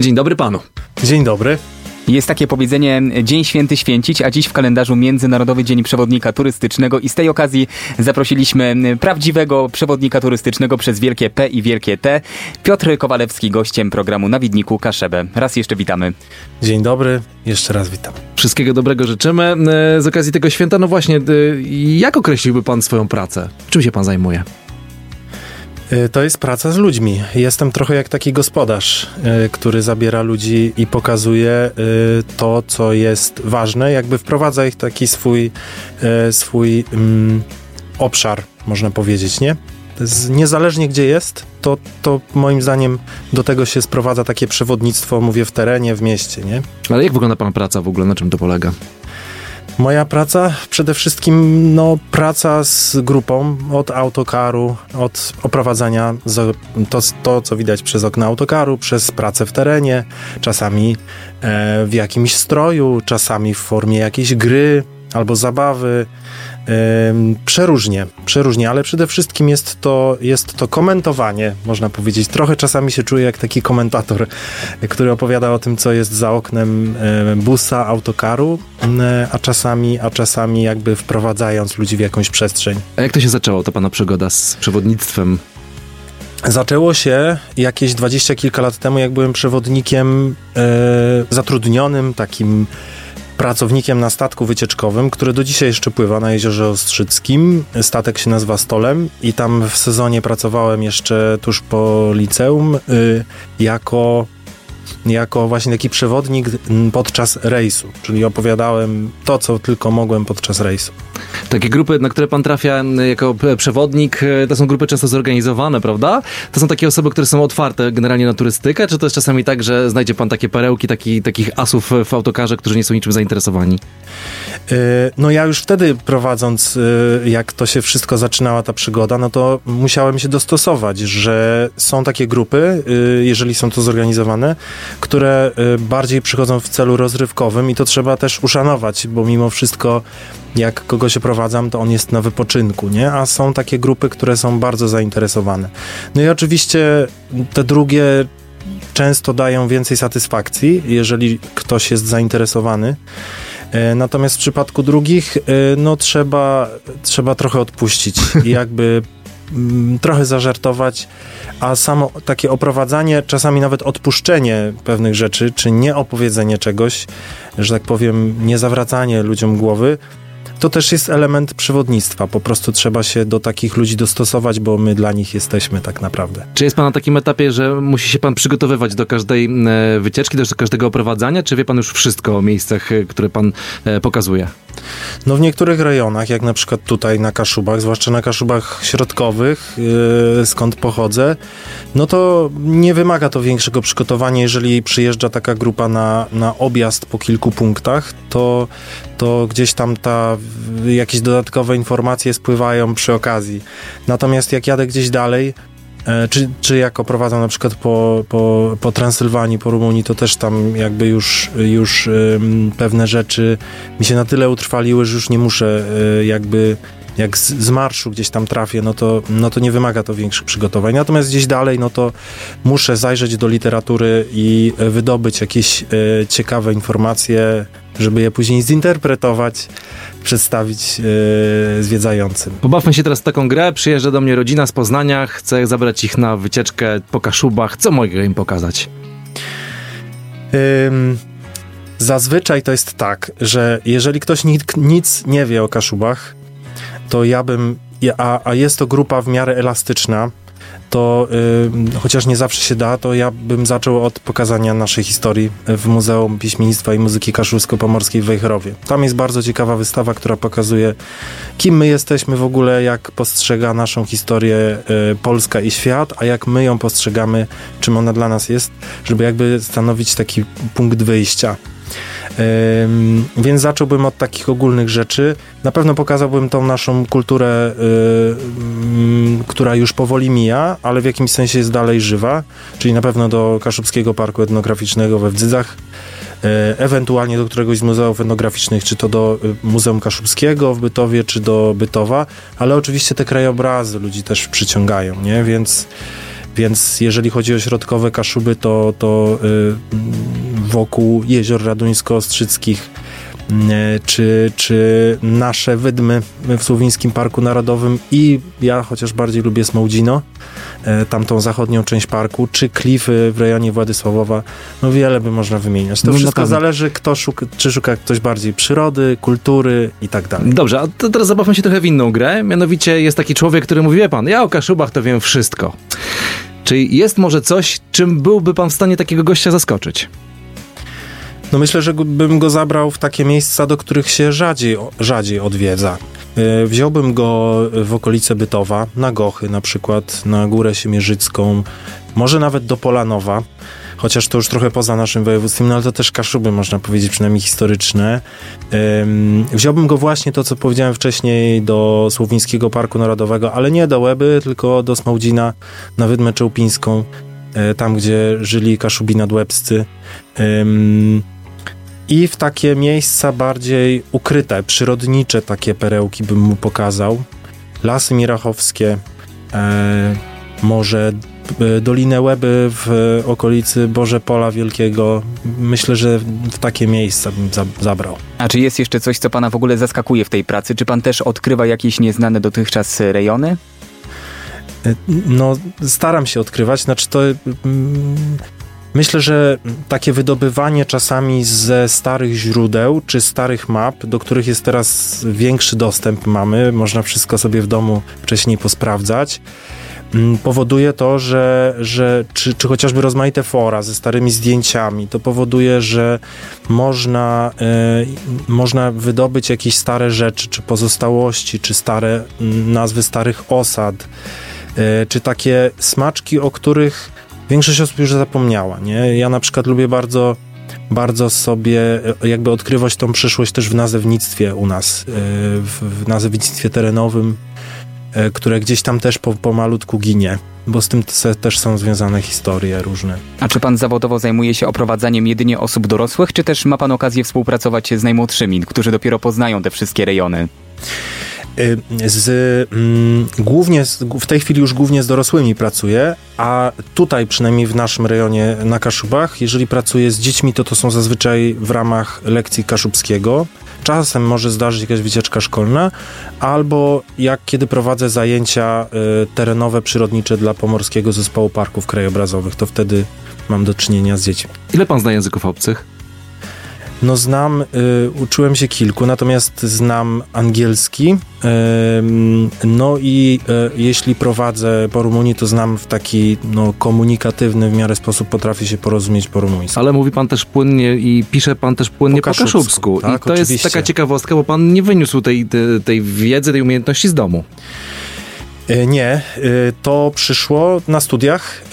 Dzień dobry panu. Dzień dobry. Jest takie powiedzenie: Dzień Święty święcić, a dziś w kalendarzu Międzynarodowy Dzień Przewodnika Turystycznego i z tej okazji zaprosiliśmy prawdziwego przewodnika turystycznego przez wielkie P i wielkie T. Piotr Kowalewski, gościem programu Na Widniku Kaszebę. Raz jeszcze witamy. Dzień dobry, jeszcze raz witam. Wszystkiego dobrego życzymy. Z okazji tego święta, no właśnie, jak określiłby pan swoją pracę? Czym się pan zajmuje? To jest praca z ludźmi. Jestem trochę jak taki gospodarz, który zabiera ludzi i pokazuje to, co jest ważne, jakby wprowadza ich w taki swój obszar, można powiedzieć, nie? Niezależnie gdzie jest, to moim zdaniem do tego się sprowadza takie przewodnictwo, mówię, w terenie, w mieście, nie? Ale jak wygląda pana praca w ogóle? Na czym to polega? Moja praca? Przede wszystkim praca z grupą, od autokaru, od oprowadzania, to co widać przez okno autokaru, przez pracę w terenie, czasami w jakimś stroju, czasami w formie jakiejś gry albo zabawy. Przeróżnie, ale przede wszystkim jest to komentowanie, można powiedzieć. Trochę czasami się czuję jak taki komentator, który opowiada o tym, co jest za oknem busa, autokaru, a czasami jakby wprowadzając ludzi w jakąś przestrzeń. A jak to się zaczęło, ta pana przygoda z przewodnictwem? Zaczęło się jakieś 20 kilka lat temu, jak byłem przewodnikiem zatrudnionym, takim pracownikiem na statku wycieczkowym, który do dzisiaj jeszcze pływa na Jeziorze Ostrzyckim. Statek się nazywa Stolem i tam w sezonie pracowałem jeszcze tuż po liceum jako właśnie taki przewodnik podczas rejsu, czyli opowiadałem to, co tylko mogłem podczas rejsu. Takie grupy, na które pan trafia jako przewodnik, to są grupy często zorganizowane, prawda? To są takie osoby, które są otwarte generalnie na turystykę, czy to jest czasami tak, że znajdzie pan takie perełki, takich asów w autokarze, którzy nie są niczym zainteresowani? Ja już wtedy prowadząc, jak to się wszystko zaczynała ta przygoda, no to musiałem się dostosować, że są takie grupy, jeżeli są to zorganizowane, które bardziej przychodzą w celu rozrywkowym i to trzeba też uszanować, bo mimo wszystko jak kogoś oprowadzam, to on jest na wypoczynku, nie? A są takie grupy, które są bardzo zainteresowane. No i oczywiście te drugie często dają więcej satysfakcji, jeżeli ktoś jest zainteresowany. Natomiast w przypadku drugich, trzeba trochę odpuścić i jakby trochę zażartować, a samo takie oprowadzanie, czasami nawet odpuszczenie pewnych rzeczy, czy nieopowiedzenie czegoś, że tak powiem, nie zawracanie ludziom głowy, to też jest element przewodnictwa. Po prostu trzeba się do takich ludzi dostosować, bo my dla nich jesteśmy tak naprawdę. Czy jest pan na takim etapie, że musi się pan przygotowywać do każdej wycieczki, do każdego oprowadzania, czy wie pan już wszystko o miejscach, które pan pokazuje? W niektórych rejonach, jak na przykład tutaj na Kaszubach, zwłaszcza na Kaszubach środkowych, skąd pochodzę, no to nie wymaga to większego przygotowania. Jeżeli przyjeżdża taka grupa na objazd po kilku punktach, to gdzieś tam jakieś dodatkowe informacje spływają przy okazji. Natomiast jak jadę gdzieś dalej, czy jak oprowadzam na przykład po Transylwanii, po Rumunii, to też tam jakby już pewne rzeczy mi się na tyle utrwaliły, że już nie muszę jak z marszu gdzieś tam trafię, no to nie wymaga to większych przygotowań. Natomiast gdzieś dalej, no to muszę zajrzeć do literatury i wydobyć jakieś ciekawe informacje, żeby je później zinterpretować, przedstawić zwiedzającym. Pobawmy się teraz w taką grę. Przyjeżdża do mnie rodzina z Poznania, chcę zabrać ich na wycieczkę po Kaszubach. Co mogę im pokazać? Zazwyczaj to jest tak, że jeżeli ktoś nic nie wie o Kaszubach, to a jest to grupa w miarę elastyczna, to chociaż nie zawsze się da, to ja bym zaczął od pokazania naszej historii w Muzeum Piśmiennictwa i Muzyki Kaszubsko-Pomorskiej w Wejherowie. Tam jest bardzo ciekawa wystawa, która pokazuje, kim my jesteśmy w ogóle, jak postrzega naszą historię Polska i świat, a jak my ją postrzegamy, czym ona dla nas jest, żeby jakby stanowić taki punkt wyjścia. Więc zacząłbym od takich ogólnych rzeczy. Na pewno pokazałbym tą naszą kulturę, która już powoli mija, ale w jakimś sensie jest dalej żywa, czyli na pewno do Kaszubskiego Parku Etnograficznego we Wdzydzach, ewentualnie do któregoś z muzeów etnograficznych, czy to do Muzeum Kaszubskiego w Bytowie, czy do Bytowa, ale oczywiście te krajobrazy ludzi też przyciągają, nie? Więc Więc jeżeli chodzi o środkowe Kaszuby, to wokół jezior raduńsko-ostrzyckich czy nasze wydmy w Słowińskim Parku Narodowym i ja chociaż bardziej lubię Smołdzino, tamtą zachodnią część parku, czy klify w rejonie Władysławowa, no wiele by można wymieniać. To wszystko zależy, czy szuka ktoś bardziej przyrody, kultury i tak dalej. Dobrze, a to teraz zabawmy się trochę w inną grę, mianowicie jest taki człowiek, który mówi, wie pan, ja o Kaszubach to wiem wszystko. Czy jest może coś, czym byłby pan w stanie takiego gościa zaskoczyć? No myślę, że bym go zabrał w takie miejsca, do których się rzadziej odwiedza. Wziąłbym go w okolice Bytowa, na Gochy na przykład, na Górę Siemierzycką, może nawet do Polanowa, chociaż to już trochę poza naszym województwem, no ale to też Kaszuby, można powiedzieć, przynajmniej historyczne. Wziąłbym go właśnie, to co powiedziałem wcześniej, do Słowińskiego Parku Narodowego, ale nie do Łeby, tylko do Smołdzina, na Wydmę Czełpińską, tam gdzie żyli Kaszubi nadłebscy. I w takie miejsca bardziej ukryte, przyrodnicze takie perełki bym mu pokazał. Lasy Mirachowskie, może Dolinę Łeby w okolicy Bożepola Wielkiego. Myślę, że w takie miejsca bym zabrał. A czy jest jeszcze coś, co pana w ogóle zaskakuje w tej pracy? Czy pan też odkrywa jakieś nieznane dotychczas rejony? No, staram się odkrywać. Znaczy to... Myślę, że takie wydobywanie czasami ze starych źródeł czy starych map, do których jest teraz większy dostęp mamy, można wszystko sobie w domu wcześniej posprawdzać, powoduje to, że czy chociażby rozmaite fora ze starymi zdjęciami, to powoduje, że można wydobyć jakieś stare rzeczy, czy pozostałości, czy stare nazwy starych osad, czy takie smaczki, o których większość osób już zapomniała, nie? Ja na przykład lubię bardzo sobie jakby odkrywać tą przyszłość też w nazewnictwie u nas, w nazewnictwie terenowym, które gdzieś tam też pomalutku ginie, bo z tym też są związane historie różne. A czy pan zawodowo zajmuje się oprowadzaniem jedynie osób dorosłych, czy też ma pan okazję współpracować z najmłodszymi, którzy dopiero poznają te wszystkie rejony? W tej chwili już głównie z dorosłymi pracuję, a tutaj przynajmniej w naszym rejonie na Kaszubach, jeżeli pracuję z dziećmi, to są zazwyczaj w ramach lekcji kaszubskiego. Czasem może zdarzyć jakaś wycieczka szkolna, albo kiedy prowadzę zajęcia terenowe, przyrodnicze dla Pomorskiego Zespołu Parków Krajobrazowych, to wtedy mam do czynienia z dziećmi. Ile pan zna języków obcych? No uczyłem się kilku, natomiast znam angielski, no i jeśli prowadzę po Rumunii, to znam w taki komunikatywny w miarę sposób, potrafię się porozumieć po rumuńsku. Ale mówi pan też płynnie i pisze pan też płynnie po kaszubsku. Tak, i to oczywiście jest taka ciekawostka, bo pan nie wyniósł tej wiedzy, tej umiejętności z domu. Nie, to przyszło na studiach,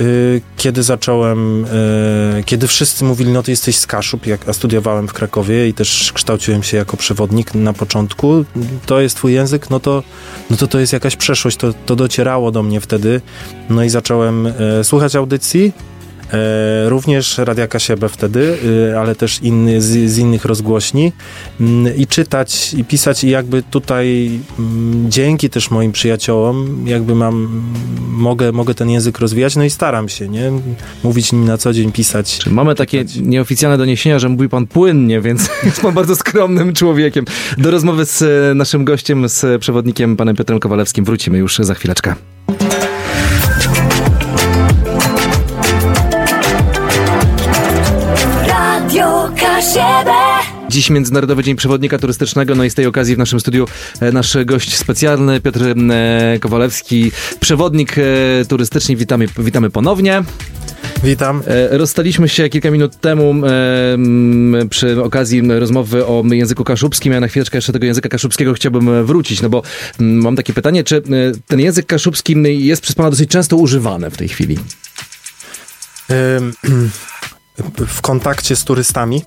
kiedy wszyscy mówili, no ty jesteś z Kaszub, a studiowałem w Krakowie i też kształciłem się jako przewodnik na początku, to jest twój język, no to jest jakaś przeszłość, to docierało do mnie wtedy, no i zacząłem słuchać audycji, również Radia Kasiebę wtedy, ale też z innych rozgłośni i czytać i pisać i jakby tutaj dzięki też moim przyjaciołom jakby mogę ten język rozwijać, no i staram się, nie? Mówić nim na co dzień, pisać. Czyli mamy takie nieoficjalne doniesienia, że mówi pan płynnie, więc jest pan bardzo skromnym człowiekiem. Do rozmowy z naszym gościem, z przewodnikiem panem Piotrem Kowalewskim wrócimy już za chwileczkę. Dziś Międzynarodowy Dzień Przewodnika Turystycznego, no i z tej okazji w naszym studiu nasz gość specjalny, Piotr Kowalewski, przewodnik turystyczny. Witamy ponownie. Witam. Rozstaliśmy się kilka minut temu przy okazji rozmowy o języku kaszubskim. Ja na chwileczkę jeszcze tego języka kaszubskiego chciałbym wrócić, no bo mam takie pytanie, czy ten język kaszubski jest przez pana dosyć często używany w tej chwili? W kontakcie z turystami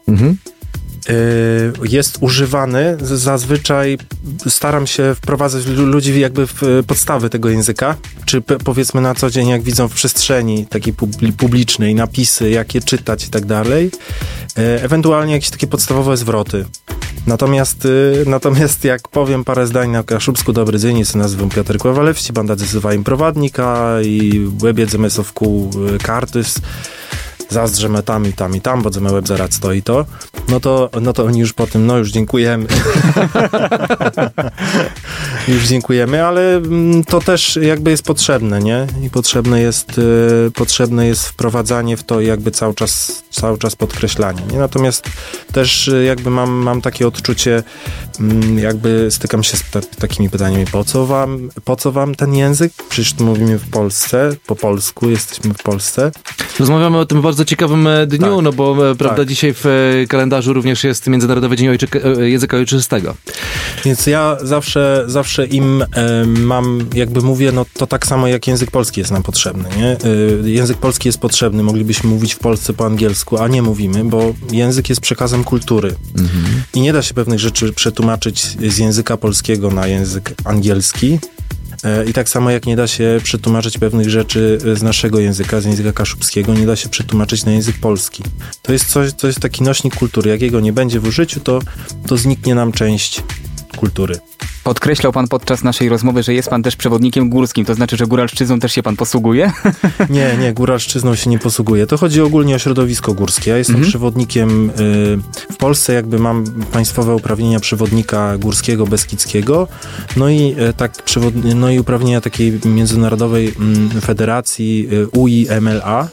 jest używany. Zazwyczaj staram się wprowadzać ludzi jakby w podstawy tego języka, czy powiedzmy na co dzień, jak widzą w przestrzeni takiej publicznej napisy, jak je czytać i tak dalej. Ewentualnie jakieś takie podstawowe zwroty. Natomiast jak powiem parę zdań na kaszubsku, dobry dzień, jestem nazywam Piotr Kowalewski, banda zazywam проводника i łebie zemysłowku kartys. Zazdrzemy tam i tam, bo za łeb zaraz stoi to. No to oni już po tym, już dziękujemy. Już dziękujemy, ale to też jakby jest potrzebne, nie? I potrzebne jest wprowadzanie w to i jakby cały czas podkreślanie, nie? Natomiast też jakby mam takie odczucie, jakby stykam się z takimi pytaniami, po co wam ten język? Przecież tu mówimy w Polsce, po polsku, jesteśmy w Polsce. Rozmawiamy o tym bardzo ciekawym dniu, tak, no bo prawda, dzisiaj w kalendarzu również jest Międzynarodowy Dzień Języka Ojczystego. Więc ja zawsze im mam, jakby mówię, no to tak samo jak język polski jest nam potrzebny, nie? Język polski jest potrzebny, moglibyśmy mówić w Polsce po angielsku, a nie mówimy, bo język jest przekazem kultury. I nie da się pewnych rzeczy przetłumaczyć z języka polskiego na język angielski. I tak samo jak nie da się przetłumaczyć pewnych rzeczy z naszego języka, z języka kaszubskiego, nie da się przetłumaczyć na język polski. To jest coś, to jest taki nośnik kultury. Jak jego nie będzie w użyciu, to zniknie nam część kultury. Podkreślał pan podczas naszej rozmowy, że jest pan też przewodnikiem górskim, to znaczy, że góralszczyzną też się pan posługuje? Nie, góralszczyzną się nie posługuję. To chodzi ogólnie o środowisko górskie. Ja jestem przewodnikiem, w Polsce jakby mam państwowe uprawnienia przewodnika górskiego, beskidzkiego, no i uprawnienia takiej międzynarodowej federacji UIMLA,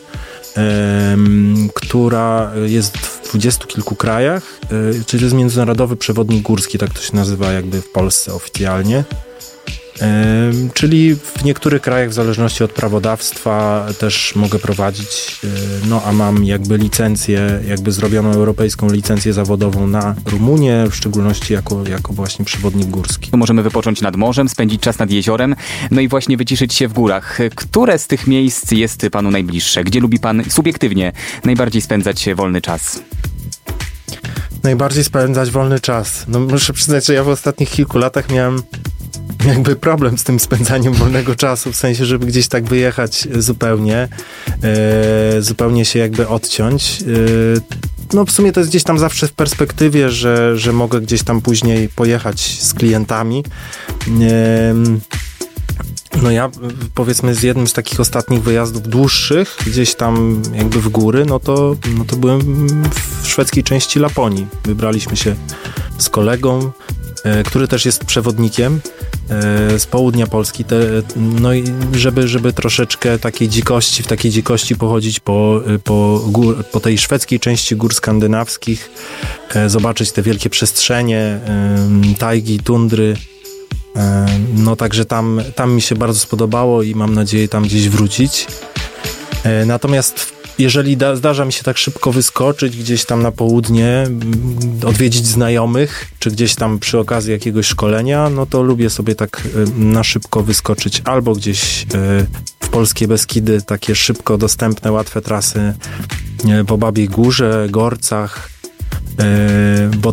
która jest w 20 kilku krajach, czyli jest międzynarodowy przewodnik górski, tak to się nazywa jakby w Polsce oficjalnie. Czyli w niektórych krajach w zależności od prawodawstwa też mogę prowadzić, a mam jakby licencję, jakby zrobioną europejską licencję zawodową na Rumunię, w szczególności jako właśnie przewodnik górski. Możemy wypocząć nad morzem, spędzić czas nad jeziorem, no i właśnie wyciszyć się w górach. Które z tych miejsc jest panu najbliższe? Gdzie lubi pan subiektywnie najbardziej spędzać wolny czas? Najbardziej spędzać wolny czas? No muszę przyznać, że ja w ostatnich kilku latach miałem jakby problem z tym spędzaniem wolnego czasu, w sensie, żeby gdzieś tak wyjechać zupełnie się jakby odciąć. No w sumie to jest gdzieś tam zawsze w perspektywie, że mogę gdzieś tam później pojechać z klientami. No ja powiedzmy z jednym z takich ostatnich wyjazdów dłuższych, gdzieś tam jakby w góry, no to byłem w szwedzkiej części Laponii. Wybraliśmy się z kolegą, który też jest przewodnikiem z południa Polski, no i żeby troszeczkę w takiej dzikości pochodzić po tej szwedzkiej części gór skandynawskich, zobaczyć te wielkie przestrzenie, tajgi, tundry. No także tam mi się bardzo spodobało i mam nadzieję tam gdzieś wrócić. Natomiast jeżeli zdarza mi się tak szybko wyskoczyć gdzieś tam na południe, odwiedzić znajomych, czy gdzieś tam przy okazji jakiegoś szkolenia, no to lubię sobie tak na szybko wyskoczyć albo gdzieś w polskie Beskidy, takie szybko dostępne, łatwe trasy po Babiej Górze, Gorcach, bo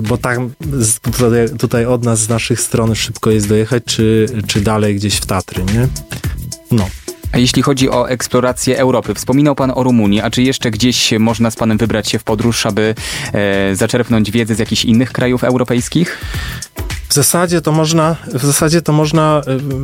tutaj od nas, z naszych stron szybko jest dojechać, czy dalej gdzieś w Tatry, nie? No. A jeśli chodzi o eksplorację Europy, wspominał pan o Rumunii, a czy jeszcze gdzieś można z panem wybrać się w podróż, aby zaczerpnąć wiedzę z jakichś innych krajów europejskich? W zasadzie to można,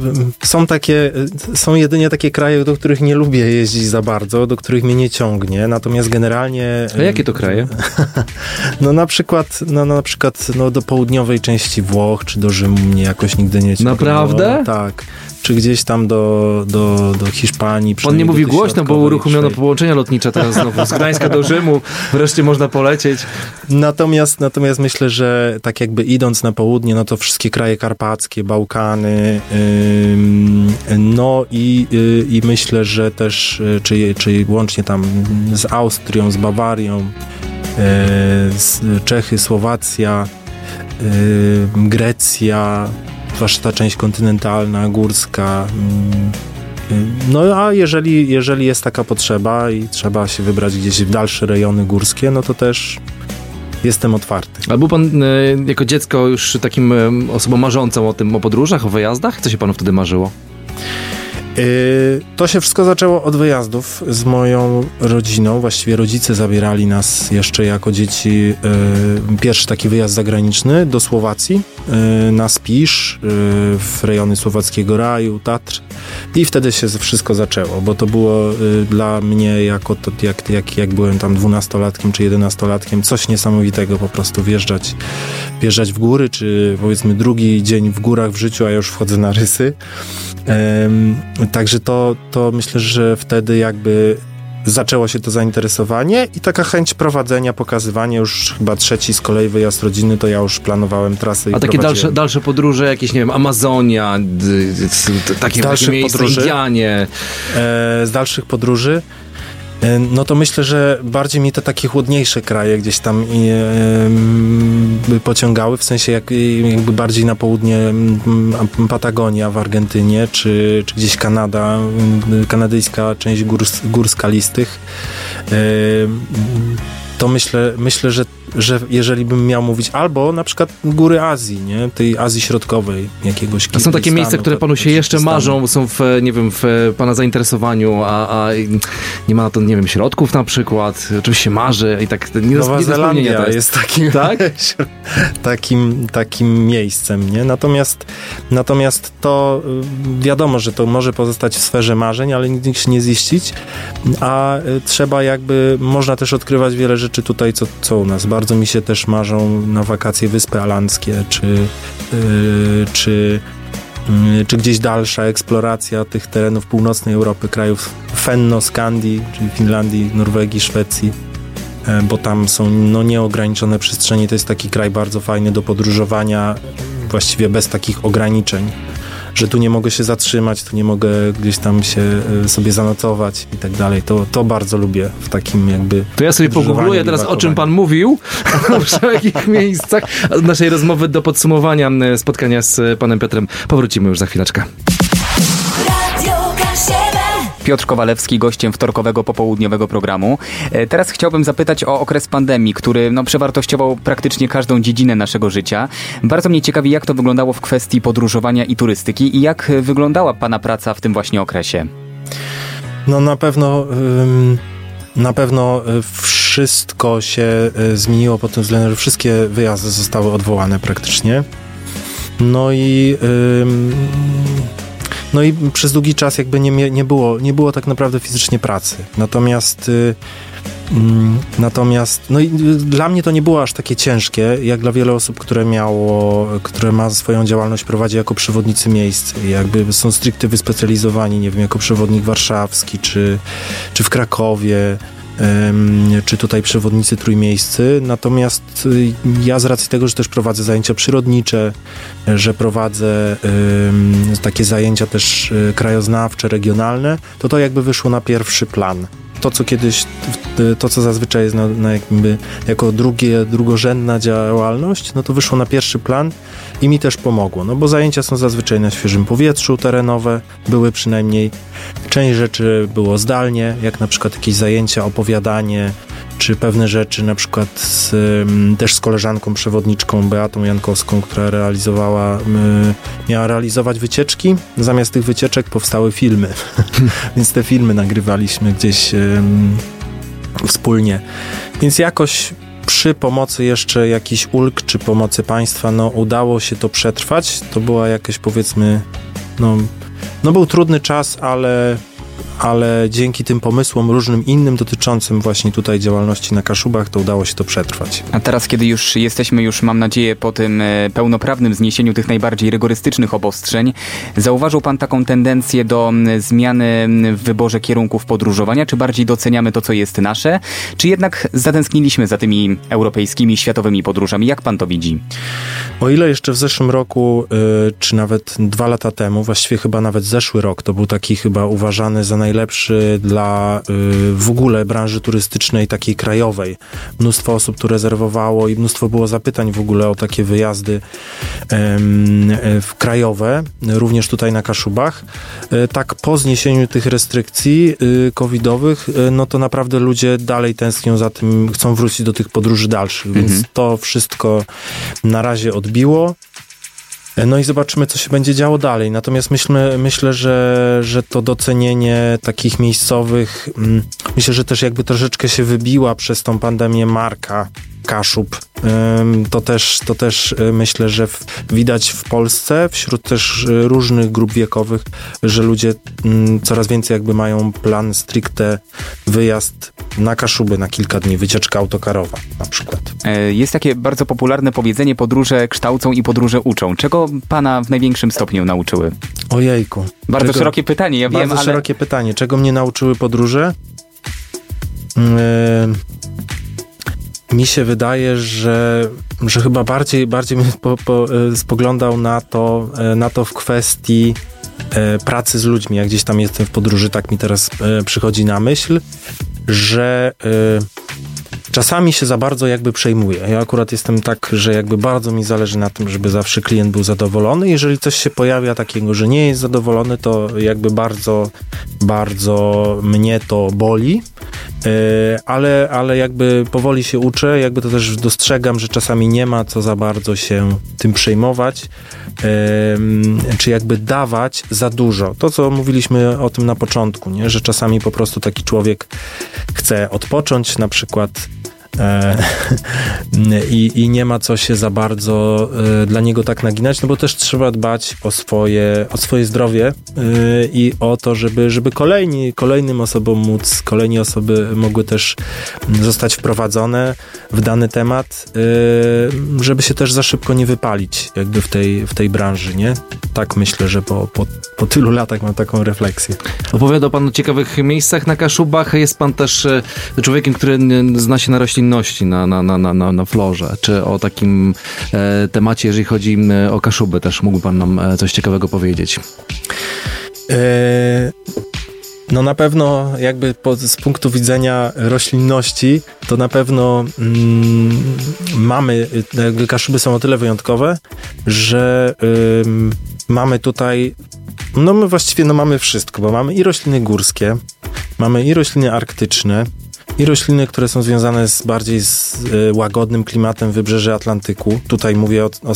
są jedynie takie kraje, do których nie lubię jeździć za bardzo, do których mnie nie ciągnie, natomiast generalnie... A jakie to kraje? Na przykład do południowej części Włoch, czy do Rzymu mnie jakoś nigdy nie ciągnęło. Naprawdę? Tak. Czy gdzieś tam do Hiszpanii. On nie mówi głośno, bo uruchomiono połączenia lotnicze teraz znowu. Z Gdańska do Rzymu wreszcie można polecieć. Natomiast myślę, że tak jakby idąc na południe, no to wszystkie kraje karpackie, Bałkany, no i myślę, że też, czy łącznie tam z Austrią, z Bawarią, Czechy, Słowacja, Grecja, zwłaszcza ta część kontynentalna, górska. No a jeżeli jest taka potrzeba i trzeba się wybrać gdzieś w dalsze rejony górskie, no to też jestem otwarty. A był pan jako dziecko już takim osobą marzącą o podróżach, o wyjazdach? Co się panu wtedy marzyło? To się wszystko zaczęło od wyjazdów z moją rodziną. Właściwie rodzice zabierali nas jeszcze jako dzieci. Pierwszy taki wyjazd zagraniczny do Słowacji, na Spisz, w rejony Słowackiego Raju, Tatr. I wtedy się wszystko zaczęło, bo to było dla mnie jak byłem tam 12-latkiem czy 11-latkiem, coś niesamowitego po prostu wjeżdżać w góry, czy powiedzmy drugi dzień w górach w życiu, a ja już wchodzę na rysy. Także to myślę, że wtedy jakby zaczęło się to zainteresowanie i taka chęć prowadzenia, pokazywania. Już chyba trzeci z kolei wyjazd rodziny, to ja już planowałem trasy. A takie dalsze podróże, jakieś, nie wiem, Amazonia, takie miejsca, Indianie. Z dalszych podróży? No to myślę, że bardziej mi te takie chłodniejsze kraje gdzieś tam by pociągały, w sensie jakby bardziej na południe Patagonia w Argentynie, czy gdzieś Kanada, kanadyjska część gór skalistych. To myślę, że jeżeli bym miał mówić, albo na przykład góry Azji, nie? Tej Azji Środkowej, jakiegoś A są takie miejsca, które panu się jeszcze marzą, są w pana zainteresowaniu, a nie ma na to, nie wiem, środków na przykład, oczywiście marzy i tak nie do spełnienia jest takim, tak? takim miejscem, nie? Natomiast to wiadomo, że to może pozostać w sferze marzeń, ale nigdy się nie ziścić, a trzeba można też odkrywać wiele rzeczy tutaj, co u nas. Bardzo mi się też marzą na wakacje Wyspy Alandzkie, czy gdzieś dalsza eksploracja tych terenów północnej Europy, krajów Fennoskandii, czyli Finlandii, Norwegii, Szwecji, bo tam są nieograniczone przestrzenie. To jest taki kraj bardzo fajny do podróżowania, właściwie bez takich ograniczeń, że tu nie mogę się zatrzymać, tu nie mogę gdzieś tam się sobie zanocować i tak dalej. To bardzo lubię w takim jakby... To ja sobie pogoogluję teraz, o czym pan mówił, w jakich miejscach. A do naszej rozmowy, do podsumowania spotkania z panem Piotrem powrócimy już za chwileczkę. Piotr Kowalewski, gościem wtorkowego popołudniowego programu. Teraz chciałbym zapytać o okres pandemii, który przewartościował praktycznie każdą dziedzinę naszego życia. Bardzo mnie ciekawi, jak to wyglądało w kwestii podróżowania i turystyki i jak wyglądała pana praca w tym właśnie okresie. No na pewno wszystko się zmieniło pod tym względem, że wszystkie wyjazdy zostały odwołane praktycznie. No i przez długi czas jakby nie było tak naprawdę fizycznie pracy. Natomiast no i dla mnie to nie było aż takie ciężkie, jak dla wielu osób, które ma swoją działalność, prowadzi jako przewodnicy miejsc. Jakby są stricte wyspecjalizowani, nie wiem, jako przewodnik warszawski, czy w Krakowie, czy tutaj przewodnicy trójmiejscy. Natomiast ja z racji tego, że też prowadzę zajęcia przyrodnicze, że prowadzę takie zajęcia też krajoznawcze, regionalne, to jakby wyszło na pierwszy plan. To, co zazwyczaj jest jakby jako drugorzędna działalność, no to wyszło na pierwszy plan i mi też pomogło, no bo zajęcia są zazwyczaj na świeżym powietrzu, terenowe, były przynajmniej. Część rzeczy było zdalnie, jak na przykład jakieś zajęcia, opowiadanie, czy pewne rzeczy, na przykład też z koleżanką przewodniczką Beatą Jankowską, która miała realizować wycieczki. Zamiast tych wycieczek powstały filmy, więc te filmy nagrywaliśmy gdzieś wspólnie. Więc jakoś przy pomocy jeszcze jakichś ulg, czy pomocy państwa, udało się to przetrwać. To była jakaś, powiedzmy, był trudny czas, ale dzięki tym pomysłom różnym innym dotyczącym właśnie tutaj działalności na Kaszubach, to udało się to przetrwać. A teraz, kiedy już jesteśmy, mam nadzieję, po tym pełnoprawnym zniesieniu tych najbardziej rygorystycznych obostrzeń, zauważył pan taką tendencję do zmiany w wyborze kierunków podróżowania? Czy bardziej doceniamy to, co jest nasze? Czy jednak zatęskniliśmy za tymi europejskimi, światowymi podróżami? Jak pan to widzi? O ile jeszcze w zeszłym roku, czy nawet 2 lata temu, właściwie chyba nawet zeszły rok, to był taki chyba uważany za najlepszy dla w ogóle branży turystycznej takiej krajowej. Mnóstwo osób tu rezerwowało i mnóstwo było zapytań w ogóle o takie wyjazdy krajowe, również tutaj na Kaszubach. Tak po zniesieniu tych restrykcji covidowych, no to naprawdę ludzie dalej tęsknią za tym, chcą wrócić do tych podróży dalszych, więc to wszystko na razie odbiło. No i zobaczymy, co się będzie działo dalej. Natomiast myślę, że to docenienie takich miejscowych, myślę, że też jakby troszeczkę się wybiła przez tą pandemię marka Kaszub. To też myślę, że widać w Polsce, wśród też różnych grup wiekowych, że ludzie coraz więcej jakby mają plan stricte wyjazd na Kaszuby na kilka dni, wycieczka autokarowa na przykład. Jest takie bardzo popularne powiedzenie: podróże kształcą i podróże uczą. Czego pana w największym stopniu nauczyły? Ojejku. Bardzo szerokie pytanie, ja wiem, bardzo szerokie pytanie. Czego mnie nauczyły podróże? Mi się wydaje, że chyba bardziej bym spoglądał na to w kwestii pracy z ludźmi. Jak gdzieś tam jestem w podróży, tak mi teraz przychodzi na myśl, że czasami się za bardzo jakby przejmuję. Ja akurat jestem tak, że jakby bardzo mi zależy na tym, żeby zawsze klient był zadowolony. Jeżeli coś się pojawia takiego, że nie jest zadowolony, to jakby bardzo, bardzo mnie to boli. Ale jakby powoli się uczę, jakby to też dostrzegam, że czasami nie ma co za bardzo się tym przejmować, czy jakby dawać za dużo. To, co mówiliśmy o tym na początku, nie? Że czasami po prostu taki człowiek chce odpocząć na przykład i nie ma co się za bardzo dla niego tak naginać, no bo też trzeba dbać o swoje zdrowie i o to, żeby kolejnym osobom kolejne osoby mogły też zostać wprowadzone w dany temat, żeby się też za szybko nie wypalić jakby w tej branży, nie? Tak myślę, że po tylu latach mam taką refleksję. Opowiadał pan o ciekawych miejscach na Kaszubach. Jest pan też człowiekiem, który zna się na roślinności, na florze. Czy o takim temacie, jeżeli chodzi o Kaszuby, też mógłby pan nam coś ciekawego powiedzieć? No na pewno jakby z punktu widzenia roślinności, to na pewno jakby Kaszuby są o tyle wyjątkowe, że mamy tutaj, my właściwie mamy wszystko, bo mamy i rośliny górskie, mamy i rośliny arktyczne, i rośliny, które są związane bardziej z łagodnym klimatem wybrzeży Atlantyku. Tutaj mówię o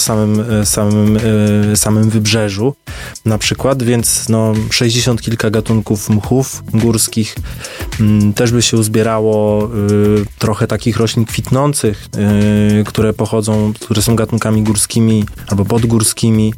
samym wybrzeżu na przykład, więc 60 kilka gatunków mchów górskich. Też by się uzbierało trochę takich roślin kwitnących, które są gatunkami górskimi albo podgórskimi.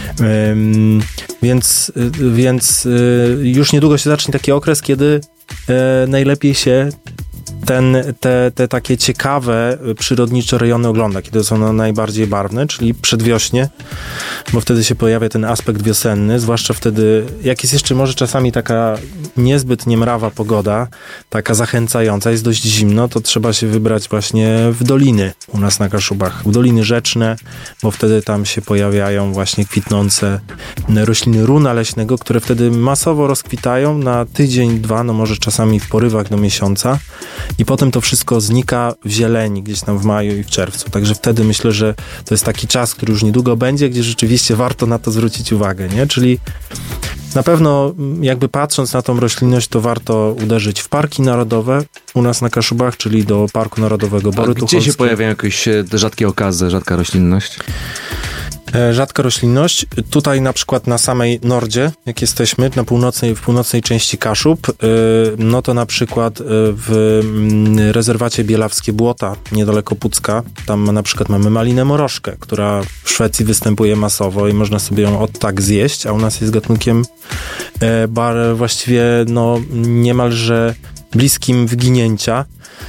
Więc już niedługo się zacznie taki okres, kiedy najlepiej się te takie ciekawe przyrodnicze rejony ogląda, kiedy są najbardziej barwne, czyli przedwiośnie, bo wtedy się pojawia ten aspekt wiosenny, zwłaszcza wtedy, jak jest jeszcze może czasami taka niezbyt niemrawa pogoda, taka zachęcająca, jest dość zimno, to trzeba się wybrać właśnie w doliny u nas na Kaszubach, w doliny rzeczne, bo wtedy tam się pojawiają właśnie kwitnące rośliny runa leśnego, które wtedy masowo rozkwitają na tydzień, dwa, może czasami w porywach do miesiąca. I potem to wszystko znika w zieleni, gdzieś tam w maju i w czerwcu. Także wtedy myślę, że to jest taki czas, który już niedługo będzie, gdzie rzeczywiście warto na to zwrócić uwagę, nie? Czyli na pewno jakby patrząc na tą roślinność, to warto uderzyć w parki narodowe u nas na Kaszubach, czyli do Parku Narodowego Bory Tucholskie. Gdzie się pojawiają jakieś rzadkie okazy, rzadka roślinność? Rzadka roślinność. Tutaj na przykład na samej Nordzie, jak jesteśmy, w północnej części Kaszub, to na przykład w rezerwacie Bielawskie Błota, niedaleko Pucka, tam na przykład mamy malinę morożkę, która w Szwecji występuje masowo i można sobie ją tak zjeść, a u nas jest gatunkiem właściwie niemalże bliskim wyginięcia.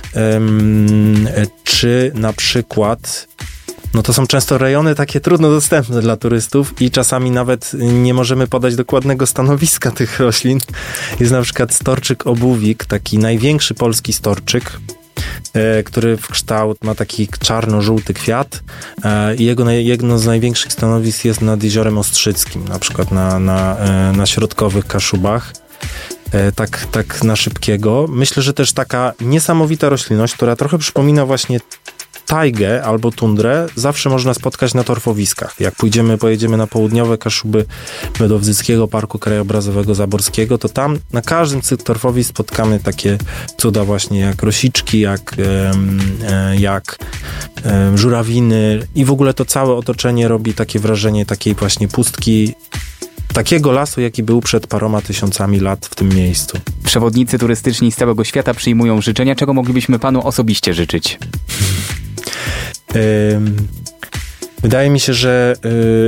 Czy na przykład to są często rejony takie trudno dostępne dla turystów i czasami nawet nie możemy podać dokładnego stanowiska tych roślin. Jest na przykład storczyk obuwik, taki największy polski storczyk, który w kształt ma taki czarno-żółty kwiat i jedno z największych stanowisk jest nad Jeziorem Ostrzyckim, na przykład na środkowych Kaszubach. Tak na szybkiego. Myślę, że też taka niesamowita roślinność, która trochę przypomina właśnie tajgę albo tundrę, zawsze można spotkać na torfowiskach. Jak pojedziemy na południowe Kaszuby Medowzyckiego Parku Krajobrazowego Zaborskiego, to tam na każdym z tych torfowisk spotkamy takie cuda właśnie jak rosiczki, jak żurawiny i w ogóle to całe otoczenie robi takie wrażenie takiej właśnie pustki, takiego lasu, jaki był przed paroma tysiącami lat w tym miejscu. Przewodnicy turystyczni z całego świata przyjmują życzenia. Czego moglibyśmy panu osobiście życzyć? Wydaje mi się, że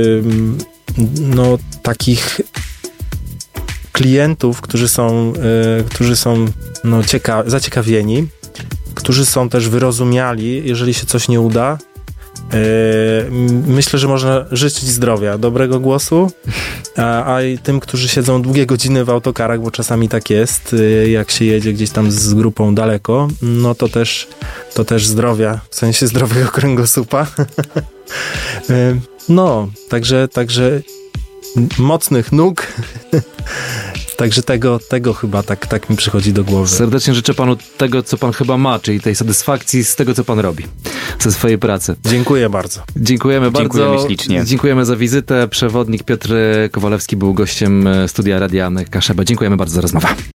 takich klientów, którzy są zaciekawieni, którzy są też wyrozumiali, jeżeli się coś nie uda. Myślę, że można życzyć zdrowia, dobrego głosu, a i tym, którzy siedzą długie godziny w autokarach, bo czasami tak jest, jak się jedzie gdzieś tam z grupą daleko, no to też zdrowia, w sensie zdrowego kręgosłupa. No, także mocnych nóg. Także tego chyba tak mi przychodzi do głowy. Serdecznie życzę panu tego, co pan chyba ma, czyli tej satysfakcji z tego, co pan robi, ze swojej pracy. Dziękuję bardzo. Dziękujemy bardzo. Ślicznie. Dziękujemy za wizytę. Przewodnik Piotr Kowalewski był gościem studia Radia Kaszeba. Dziękujemy bardzo za rozmowę.